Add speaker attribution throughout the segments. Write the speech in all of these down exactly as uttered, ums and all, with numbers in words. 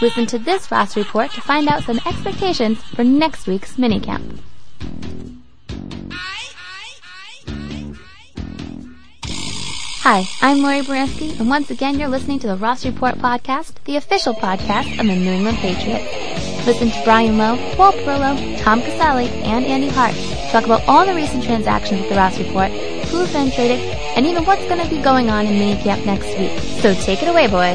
Speaker 1: Listen to this roster report to find out some expectations for next week's minicamp. Hi, I'm Lori Baranski, and once again you're listening to the Ross Report podcast, the official podcast of the New England Patriots. Listen to Brian Lowe, Paul Perillo, Tom Casale, and Andy Hart talk about all the recent transactions with the Ross Report, who's been traded, and even what's going to be going on in minicamp next week. So take it away, boys.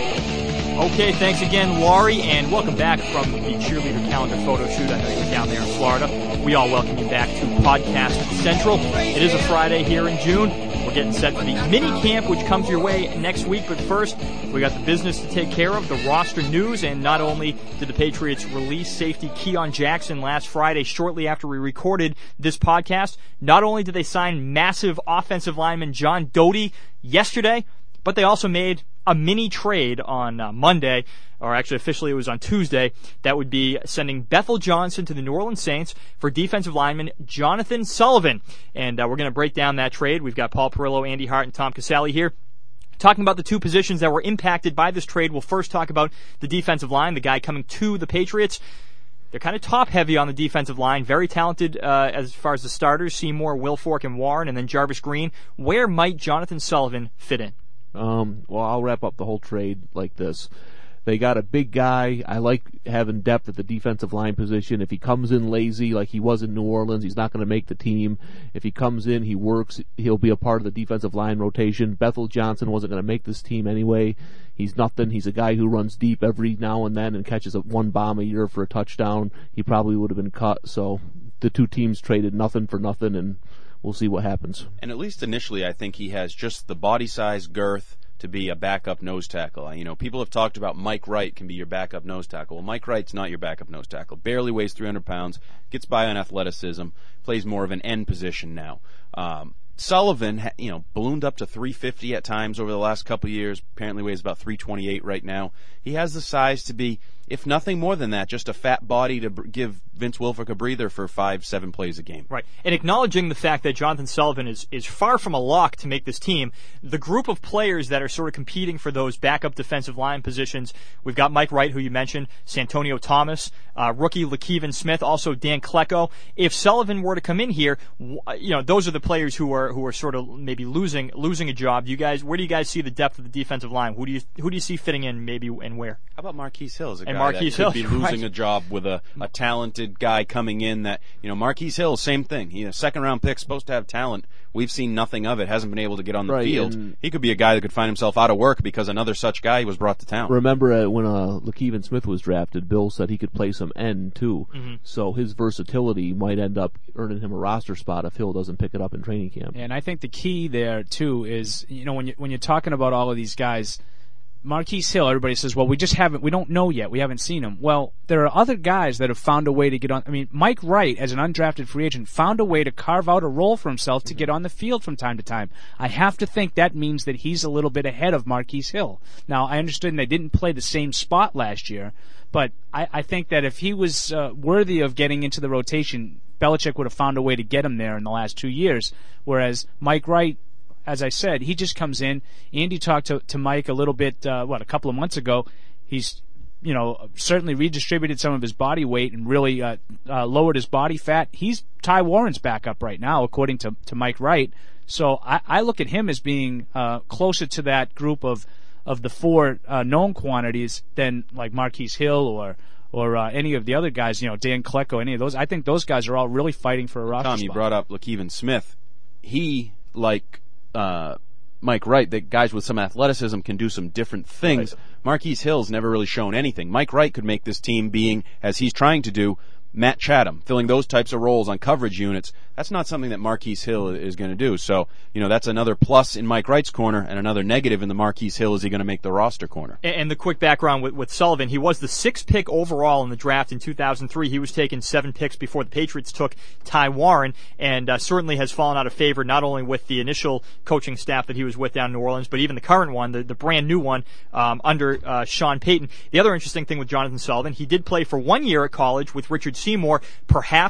Speaker 2: Okay, thanks again, Laurie, and welcome back from the cheerleader calendar photo shoot. I know you're down there in Florida. We all welcome you back to Podcast Central. It is a Friday here in June. We're getting set for the mini camp, which comes your way next week. But first, we got the business to take care of, the roster news. And not only did the Patriots release safety Keon Jackson last Friday, shortly after we recorded this podcast, not only did they sign massive offensive lineman John Doty yesterday, but they also made a mini trade on uh, Monday, or actually officially it was on Tuesday, that would be sending Bethel Johnson to the New Orleans Saints for defensive lineman Jonathan Sullivan. And uh, we're going to break down that trade. We've got Paul Perillo, Andy Hart, and Tom Casale here, talking about the two positions that were impacted by this trade. We'll first talk about the defensive line, the guy coming to the Patriots. They're kind of top-heavy on the defensive line, very talented uh, as far as the starters, Seymour, Wilfork, and Warren, and then Jarvis Green. Where might Jonathan Sullivan fit in?
Speaker 3: Um, well, I'll wrap up the whole trade like this. They got a big guy. I like having depth at the defensive line position. If he comes in lazy like he was in New Orleans, he's not going to make the team. If he comes in, he works, he'll be a part of the defensive line rotation. Bethel Johnson wasn't going to make this team anyway. He's nothing. He's a guy who runs deep every now and then and catches a one bomb a year for a touchdown. He probably would have been cut. So the two teams traded nothing for nothing, and we'll see what happens.
Speaker 4: And at least initially, I think he has just the body size, girth to be a backup nose tackle. You know, people have talked about Mike Wright can be your backup nose tackle. Well, Mike Wright's not your backup nose tackle. Barely weighs three hundred pounds, gets by on athleticism, plays more of an end position now. Um, Sullivan, you know, ballooned up to three fifty at times over the last couple of years. Apparently weighs about three twenty-eight right now. He has the size to be, if nothing more than that, just a fat body to give Vince Wilfork a breather for five, seven plays a game.
Speaker 2: Right. And acknowledging the fact that Jonathan Sullivan is, is far from a lock to make this team, the group of players that are sort of competing for those backup defensive line positions, we've got Mike Wright, who you mentioned, Santonio Thomas, uh, rookie Lakeven Smith, also Dan Klecko. If Sullivan were to come in here, you know, those are the players who are who are sort of maybe losing losing a job. Do you guys, where do you guys see the depth of the defensive line? Who do you who do you see fitting in maybe and where?
Speaker 4: How about Marquise Hill? As a
Speaker 2: and
Speaker 4: guy
Speaker 2: Marquise
Speaker 4: that could
Speaker 2: Hill,
Speaker 4: be losing
Speaker 2: right.
Speaker 4: a job with a, a talented guy coming in that, you know, Marquise Hill, same thing. He's a second round pick, supposed to have talent. We've seen nothing of it, hasn't been able to get on the
Speaker 3: right,
Speaker 4: field. He could be a guy that could find himself out of work because another such guy was brought to town.
Speaker 3: Remember uh, when uh, Lakeven Smith was drafted, Bill said he could play some end too.
Speaker 2: Mm-hmm.
Speaker 3: So his versatility might end up earning him a roster spot if Hill doesn't pick it up in training camp.
Speaker 5: And I think the key there too is, you know, when you when you're talking about all of these guys, Marquise Hill, everybody says, well, we just haven't, we don't know yet, we haven't seen him. Well, there are other guys that have found a way to get on. I mean, Mike Wright, as an undrafted free agent, found a way to carve out a role for himself to get on the field from time to time. I have to think that means that he's a little bit ahead of Marquise Hill. Now, I understand they didn't play the same spot last year, but I, I think that if he was uh, worthy of getting into the rotation, Belichick would have found a way to get him there in the last two years, whereas Mike Wright, as I said, he just comes in. Andy talked to, to Mike a little bit, uh, what, a couple of months ago. He's, you know, certainly redistributed some of his body weight and really uh, uh, lowered his body fat. He's Ty Warren's backup right now, according to, to Mike Wright. So I, I look at him as being uh, closer to that group of, of the four uh, known quantities than like Marquise Hill or or uh, any of the other guys, you know, Dan Klecko, any of those. I think those guys are all really fighting for a roster
Speaker 4: Tom,
Speaker 5: spot.
Speaker 4: you brought up Lakeven Smith. He, like Uh, Mike Wright, that guys with some athleticism can do some different things. Right. Marquise Hill's never really shown anything. Mike Wright could make this team being, as he's trying to do, Matt Chatham, filling those types of roles on coverage units. That's not something that Marquise Hill is going to do. So, you know, that's another plus in Mike Wright's corner and another negative in the Marquise Hill. Is he going to make the roster corner?
Speaker 2: And the quick background with, with Sullivan, he was the sixth pick overall in the draft in two thousand three. He was taken seven picks before the Patriots took Ty Warren, and uh, certainly has fallen out of favor not only with the initial coaching staff that he was with down in New Orleans, but even the current one, the, the brand new one um, under uh, Sean Payton. The other interesting thing with Jonathan Sullivan, he did play for one year at college with Richard Seymour, perhaps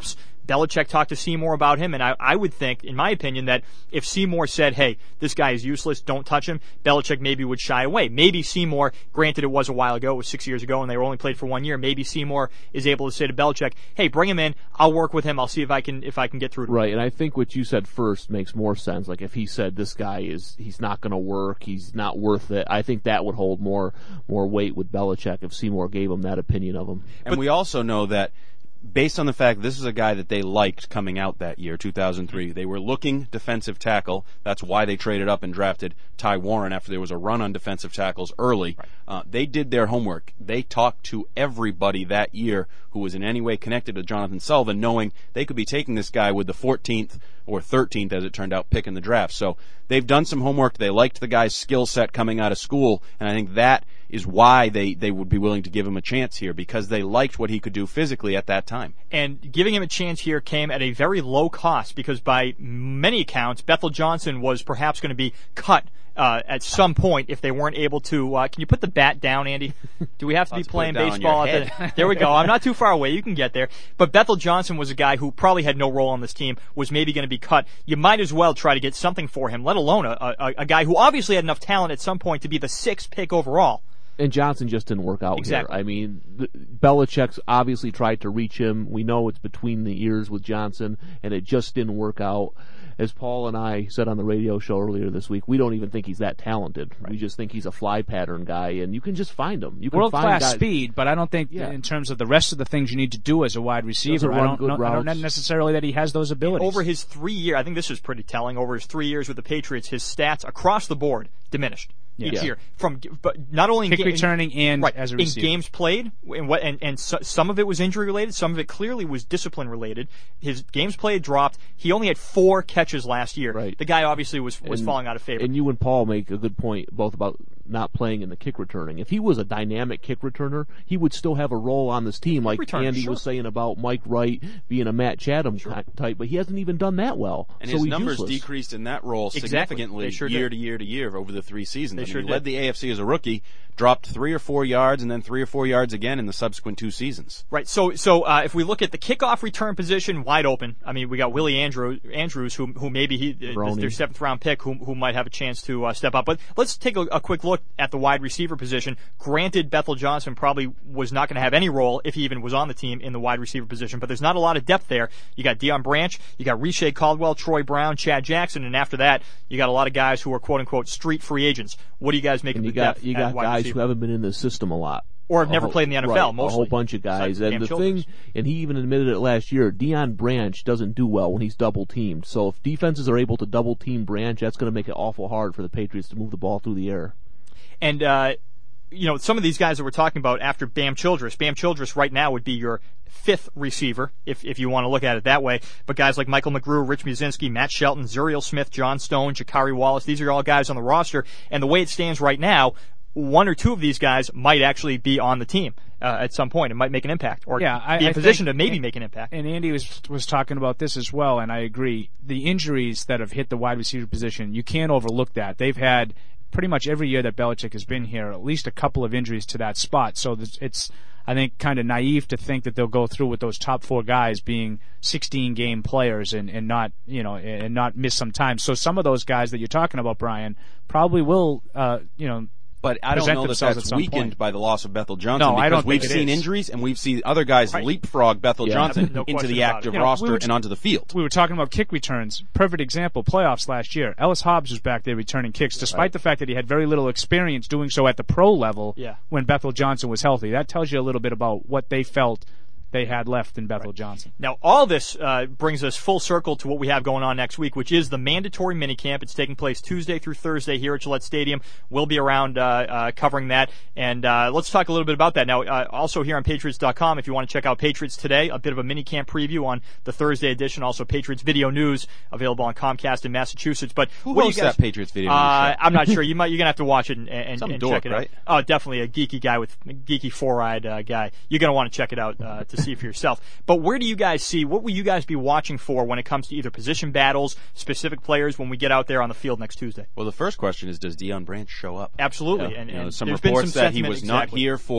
Speaker 2: Belichick talked to Seymour about him, and I, I would think, in my opinion, that if Seymour said, hey, this guy is useless, don't touch him, Belichick maybe would shy away. Maybe Seymour, granted it was a while ago, it was six years ago, and they were only played for one year, maybe Seymour is able to say to Belichick, hey, bring him in, I'll work with him, I'll see if I can if I can get through to him.
Speaker 3: Right, and I think what you said first makes more sense. Like if he said this guy is he's not going to work, he's not worth it, I think that would hold more more weight with Belichick if Seymour gave him that opinion of him.
Speaker 4: And but, we also know that based on the fact this is a guy that they liked coming out that year, two thousand three, they were looking defensive tackle. That's why they traded up and drafted Ty Warren after there was a run on defensive tackles early.
Speaker 2: Right.
Speaker 4: Uh, they did their homework. They talked to everybody that year who was in any way connected to Jonathan Sullivan, knowing they could be taking this guy with the fourteenth or thirteenth, as it turned out, pick in the draft. So they've done some homework. They liked the guy's skill set coming out of school, and I think that is why they, they would be willing to give him a chance here, because they liked what he could do physically at that time.
Speaker 2: And giving him a chance here came at a very low cost, because by many accounts, Bethel Johnson was perhaps going to be cut uh, at some point if they weren't able to. Uh, can you put the bat down, Andy? Do we have to be playing baseball? At the, there we go. I'm not too far away. You can get there. But Bethel Johnson was a guy who probably had no role on this team, was maybe going to be cut. You might as well try to get something for him, let alone a, a, a guy who obviously had enough talent at some point to be the sixth pick overall.
Speaker 3: And Johnson just didn't work out
Speaker 2: exactly.
Speaker 3: here. I mean, the, Belichick's obviously tried to reach him. We know it's between the ears with Johnson, and it just didn't work out. As Paul and I said on the radio show earlier this week, we don't even think he's that talented. Right. We just think he's a fly pattern guy, and you can just find him. You can
Speaker 5: World-class
Speaker 3: find guys,
Speaker 5: speed, but I don't think
Speaker 3: yeah.
Speaker 5: in terms of the rest of the things you need to do as a wide receiver, I don't, know, I don't know necessarily that he has those abilities.
Speaker 2: Over his three years, I think this is pretty telling, over his three years with the Patriots, his stats across the board diminished.
Speaker 5: Yeah.
Speaker 2: Each
Speaker 5: yeah.
Speaker 2: year, from but not only
Speaker 5: kick
Speaker 2: in ga-
Speaker 5: returning and
Speaker 2: right,
Speaker 5: as a
Speaker 2: in
Speaker 5: receiver.
Speaker 2: games played, and what and, and so, some of it was injury related, some of it clearly was discipline related. His games played dropped. He only had four catches last year.
Speaker 3: Right.
Speaker 2: The guy obviously was was
Speaker 3: and,
Speaker 2: falling out of favor.
Speaker 3: And you and Paul make a good point both about not playing in the kick returning. If he was a dynamic kick returner, he would still have a role on this team, like
Speaker 2: returner,
Speaker 3: Andy
Speaker 2: sure.
Speaker 3: was saying about Mike Wright being a Matt Chatham sure. type, but he hasn't even done that well.
Speaker 4: And
Speaker 3: so
Speaker 4: his
Speaker 3: he's
Speaker 4: numbers
Speaker 3: useless.
Speaker 4: decreased in that role
Speaker 2: exactly.
Speaker 4: significantly
Speaker 2: sure
Speaker 4: year
Speaker 2: did.
Speaker 4: to year to year over the three seasons.
Speaker 2: They
Speaker 4: I mean,
Speaker 2: sure
Speaker 4: he
Speaker 2: did.
Speaker 4: led the A F C as a rookie, dropped three or four yards, and then three or four yards again in the subsequent two seasons.
Speaker 2: Right. So, so uh, if we look at the kickoff return position, wide open. I mean, we got Willie Andrew, Andrews, who who maybe he uh, their seventh round pick, who who might have a chance to uh, step up. But let's take a, a quick look at the wide receiver position. Granted, Bethel Johnson probably was not going to have any role if he even was on the team in the wide receiver position. But there's not a lot of depth there. You got Deion Branch, you got Riche Caldwell, Troy Brown, Chad Jackson, and after that, you got a lot of guys who are quote unquote street free agents. What do you guys make
Speaker 3: and
Speaker 2: of
Speaker 3: you
Speaker 2: the
Speaker 3: got,
Speaker 2: depth?
Speaker 3: You got guys who haven't been in the system a lot.
Speaker 2: Or have never
Speaker 3: whole,
Speaker 2: played in the N F L,
Speaker 3: right,
Speaker 2: mostly.
Speaker 3: A whole bunch of guys.
Speaker 2: Besides
Speaker 3: and the
Speaker 2: Childers.
Speaker 3: thing, and he even admitted it last year, Deion Branch doesn't do well when he's double-teamed. So if defenses are able to double-team Branch, that's going to make it awful hard for the Patriots to move the ball through the air.
Speaker 2: And, uh, you know, some of these guys that we're talking about after Bam Childress, Bam Childress right now would be your fifth receiver, if if you want to look at it that way. But guys like Michael McGrew, Rich Muzinski, Matt Shelton, Zuriel Smith, John Stone, Jakari Wallace, these are all guys on the roster. And the way it stands right now, one or two of these guys might actually be on the team uh, at some point. It might make an impact, or
Speaker 5: yeah, I,
Speaker 2: be in
Speaker 5: I
Speaker 2: position
Speaker 5: think,
Speaker 2: to maybe
Speaker 5: and,
Speaker 2: make an impact.
Speaker 5: And Andy was was talking about this as well, and I agree. The injuries that have hit the wide receiver position, you can't overlook that. They've had pretty much every year that Belichick has been here, at least a couple of injuries to that spot. So it's, I think, kind of naive to think that they'll go through with those top four guys being sixteen game players and, and not, you know, and not miss some time. So some of those guys that you're talking about, Brian, probably will, uh, you know,
Speaker 4: But I don't know that that's weakened
Speaker 5: point.
Speaker 4: by the loss of Bethel Johnson,
Speaker 5: no,
Speaker 4: because
Speaker 5: I don't
Speaker 4: we've
Speaker 5: think it
Speaker 4: seen
Speaker 5: is.
Speaker 4: injuries and we've seen other guys
Speaker 2: right.
Speaker 4: leapfrog Bethel
Speaker 3: yeah.
Speaker 4: Johnson
Speaker 2: no
Speaker 4: into the
Speaker 2: about
Speaker 4: active
Speaker 2: it.
Speaker 5: You know,
Speaker 4: roster
Speaker 5: we were,
Speaker 4: and onto the field.
Speaker 5: We were talking about kick returns. Perfect example, playoffs last year. Ellis Hobbs was back there returning kicks, despite
Speaker 3: right.
Speaker 5: the fact that he had very little experience doing so at the pro level
Speaker 2: yeah.
Speaker 5: when Bethel Johnson was healthy. That tells you a little bit about what they felt they had left in Bethel
Speaker 2: right.
Speaker 5: Johnson.
Speaker 2: Now, all this uh, brings us full circle to what we have going on next week, which is the mandatory minicamp. It's taking place Tuesday through Thursday here at Gillette Stadium. We'll be around uh, uh, covering that, and uh, let's talk a little bit about that. Now, uh, also here on Patriots dot com, if you want to check out Patriots Today, a bit of a minicamp preview on the Thursday edition. Also, Patriots Video News available on Comcast in Massachusetts. But
Speaker 4: Who
Speaker 2: what
Speaker 4: hosts
Speaker 2: do you guys,
Speaker 4: that Patriots Video News
Speaker 2: uh,
Speaker 4: show?
Speaker 2: I'm not sure. You might, you're going to have to watch it and, and,
Speaker 4: Some
Speaker 2: and
Speaker 4: dork,
Speaker 2: check it
Speaker 4: right?
Speaker 2: out. Oh, definitely a geeky guy with geeky four-eyed uh, guy. You're going to want to check it out uh, to see for yourself. But where do you guys see, what will you guys be watching for when it comes to either position battles, specific players when we get out there on the field next Tuesday?
Speaker 4: Well, the first question is, does Deion Branch show up?
Speaker 2: Absolutely.
Speaker 4: Yeah.
Speaker 2: And,
Speaker 4: you know,
Speaker 2: and
Speaker 4: some
Speaker 2: there's
Speaker 4: reports
Speaker 2: been some
Speaker 4: that he
Speaker 2: sentiment,
Speaker 4: was
Speaker 2: exactly.
Speaker 4: not here for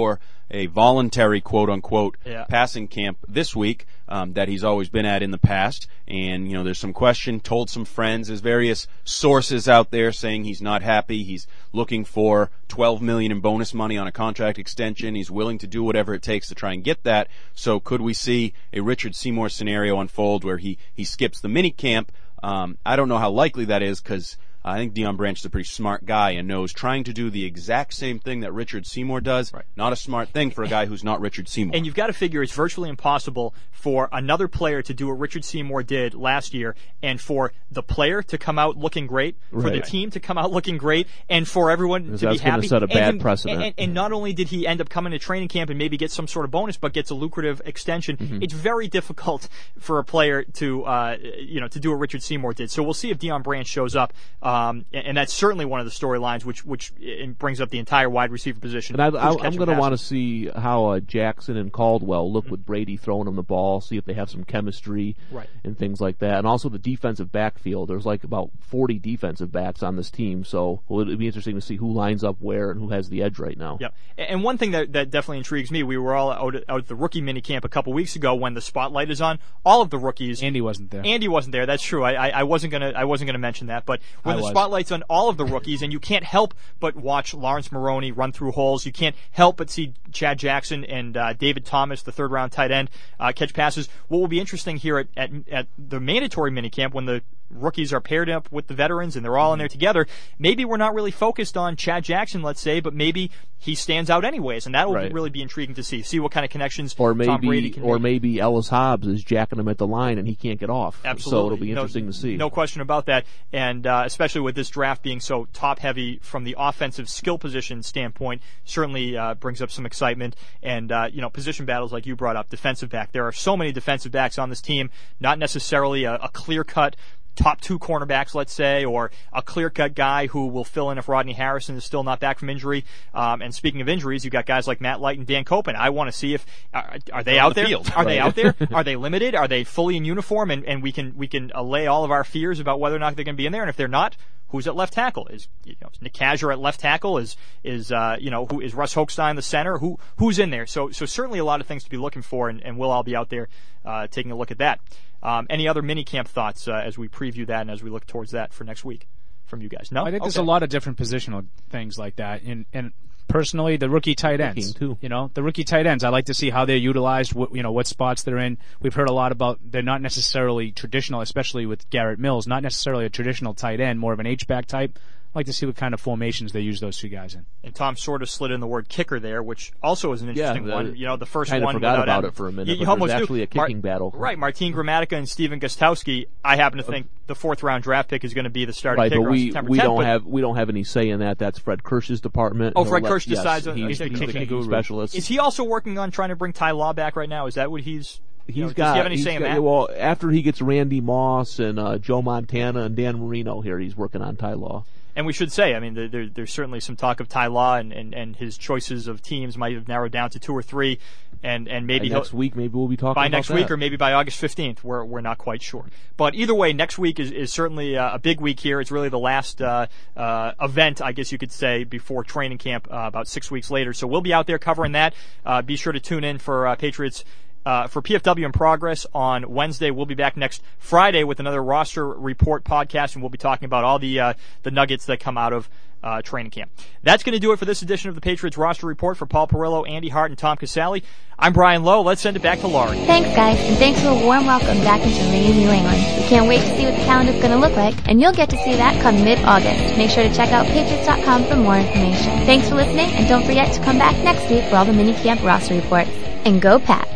Speaker 4: a voluntary quote-unquote
Speaker 2: Yeah.
Speaker 4: passing camp this week um, that he's always been at in the past. And, you know, there's some question, told some friends, there's various sources out there saying he's not happy. He's looking for twelve million dollars in bonus money on a contract extension. He's willing to do whatever it takes to try and get that. So could we see a Richard Seymour scenario unfold where he, he skips the mini camp? Um, I don't know how likely that is because I think Deion Branch is a pretty smart guy and knows trying to do the exact same thing that Richard Seymour does,
Speaker 2: Right.
Speaker 4: not a smart thing for a guy who's not Richard Seymour.
Speaker 2: And you've got to figure it's virtually impossible for another player to do what Richard Seymour did last year, and for the player to come out looking great, for the
Speaker 3: Right.
Speaker 2: team to come out looking great, and for everyone to
Speaker 3: Because
Speaker 2: be
Speaker 3: that's gonna
Speaker 2: happy.
Speaker 3: set a
Speaker 2: And
Speaker 3: bad
Speaker 2: then-
Speaker 3: precedent.
Speaker 2: And, and not only did he end up coming to training camp and maybe get some sort of bonus, but gets a lucrative extension.
Speaker 3: Mm-hmm.
Speaker 2: It's very difficult for a player to, uh, you know, to do what Richard Seymour did. So we'll see if Deion Branch shows up, um, and, and that's certainly one of the storylines, which which it brings up the entire wide receiver position.
Speaker 3: And I, I,
Speaker 2: Who's
Speaker 3: I'm
Speaker 2: catching
Speaker 3: going to want to
Speaker 2: passes.
Speaker 3: see how uh, Jackson and Caldwell look with Brady throwing them the ball, see if they have some chemistry
Speaker 2: Right.
Speaker 3: and things like that. And also the defensive backfield. There's like about forty defensive backs on this team, so well, it'll be interesting to see who lines up where and who has the edge right now.
Speaker 2: Yeah, and one thing that, that definitely intrigues me, we were all out at, out at the rookie minicamp a couple weeks ago when the spotlight is on all of the rookies.
Speaker 5: Andy wasn't there.
Speaker 2: Andy wasn't there. That's true. I, I, I wasn't gonna I wasn't gonna mention that, but when
Speaker 5: I
Speaker 2: the
Speaker 5: was.
Speaker 2: spotlight's on all of the rookies, and you can't help but watch Lawrence Maroney run through holes. You can't help but see Chad Jackson and uh, David Thomas, the third round tight end, uh, catch passes. What will be interesting here at, at at the mandatory minicamp when the rookies are paired up with the veterans and they're all in there together, maybe we're not really focused on Chad Jackson, let's say, but maybe he stands out anyways, and that will
Speaker 3: Right.
Speaker 2: really be intriguing to see. See what kind of connections
Speaker 3: Or
Speaker 2: Tom Brady
Speaker 3: maybe,
Speaker 2: can
Speaker 3: or
Speaker 2: make.
Speaker 3: maybe Ellis Hobbs is jacking him at the line and he can't get off.
Speaker 2: Absolutely.
Speaker 3: So it'll be
Speaker 2: No-
Speaker 3: interesting to see.
Speaker 2: No question about that. And uh, especially with this draft being so top heavy from the offensive skill position standpoint, certainly uh, brings up some excitement. And, uh, you know, position battles like you brought up, defensive back. There are so many defensive backs on this team, not necessarily a, a clear cut top two cornerbacks, let's say, or a clear-cut guy who will fill in if Rodney Harrison is still not back from injury. Um, and speaking of injuries, you've got guys like Matt Light and Dan Copen. I want to see if are, are they
Speaker 4: They're on
Speaker 2: out
Speaker 4: the
Speaker 2: there?
Speaker 4: field.
Speaker 2: Are they
Speaker 3: Right.
Speaker 2: out there? Are they limited? Are they fully in uniform? And, and we can we can allay all of our fears about whether or not they're going to be in there. And if they're not, who's at left tackle? Is you know, is Nick Kazir at left tackle? Is is uh, you know who is Russ Hochstein the center? Who who's in there? So so certainly a lot of things to be looking for, and, and we'll all be out there uh, taking a look at that. Um, any other mini camp thoughts uh, as we preview that and as we look towards that for next week from you guys? No,
Speaker 5: I think there's a
Speaker 2: Okay.
Speaker 5: lot of different positional things like that, and and personally, the rookie tight ends.
Speaker 3: Kicking, too.
Speaker 5: You know, the rookie tight ends. I like to see how they're utilized. What, you know, what spots they're in. We've heard a lot about they're not necessarily traditional, especially with Garrett Mills. Not necessarily a traditional tight end, more of an H back type. I'd like to see what kind of formations they use those two guys in.
Speaker 2: And Tom sort of slid in the word kicker there, which also is an interesting
Speaker 3: Yeah,
Speaker 2: one.
Speaker 3: the-
Speaker 2: You know, the first
Speaker 3: Kinda
Speaker 2: one
Speaker 3: forgot
Speaker 2: without
Speaker 3: about
Speaker 2: Adam.
Speaker 3: it for a minute,
Speaker 2: You,
Speaker 3: but
Speaker 2: you
Speaker 3: there's
Speaker 2: almost do.
Speaker 3: actually a kicking battle.
Speaker 2: Right, Martin Gramatica and Steven Gostowski. I happen to think the fourth round draft pick is going to be the starting
Speaker 3: Right,
Speaker 2: kicker
Speaker 3: but
Speaker 2: on
Speaker 3: we
Speaker 2: September
Speaker 3: we
Speaker 2: tenth.
Speaker 3: don't
Speaker 2: but
Speaker 3: have we don't have any say in that. That's Fred Kirsch's department.
Speaker 2: Oh,
Speaker 3: He'll
Speaker 2: Fred
Speaker 3: let-
Speaker 2: Kirsch
Speaker 3: yes,
Speaker 2: decides on-
Speaker 3: he's,
Speaker 2: he's the
Speaker 3: he's the
Speaker 2: kicking
Speaker 3: kicking
Speaker 5: guru.
Speaker 3: specialist.
Speaker 2: Is he also working on trying to bring Ty Law back right now? Is that what he's?
Speaker 3: He's
Speaker 2: you know,
Speaker 3: got.
Speaker 2: Does he have any
Speaker 3: he's
Speaker 2: say in
Speaker 3: got-
Speaker 2: that?
Speaker 3: Well, after he gets Randy Moss and uh, Joe Montana and Dan Marino here, he's working on Ty Law.
Speaker 2: And we should say, I mean, there, there, there's certainly some talk of Ty Law and, and, and his choices of teams might have narrowed down to two or three, and, and maybe
Speaker 3: And
Speaker 2: he'll,
Speaker 3: next week, maybe we'll be talking
Speaker 2: by
Speaker 3: about
Speaker 2: next
Speaker 3: that.
Speaker 2: week or maybe by August fifteenth. We're we're not quite sure. But either way, next week is, is certainly uh, a big week here. It's really the last uh, uh, event, I guess you could say, before training camp uh, about six weeks later. So we'll be out there covering that. Uh, be sure to tune in for uh, Patriots. Uh, for P F W in Progress on Wednesday. We'll be back next Friday with another roster report podcast, and we'll be talking about all the uh, the nuggets that come out of uh, training camp. That's going to do it for this edition of the Patriots Roster Report. For Paul Perillo, Andy Hart, and Tom Casale, I'm Brian Lowe. Let's send it back to Laurie.
Speaker 1: Thanks, guys, and thanks for a warm welcome back into rainy New England. We can't wait to see what the calendar's going to look like, and you'll get to see that come mid-August. Make sure to check out Patriots dot com for more information. Thanks for listening, and don't forget to come back next week for all the minicamp roster reports. And go Pats!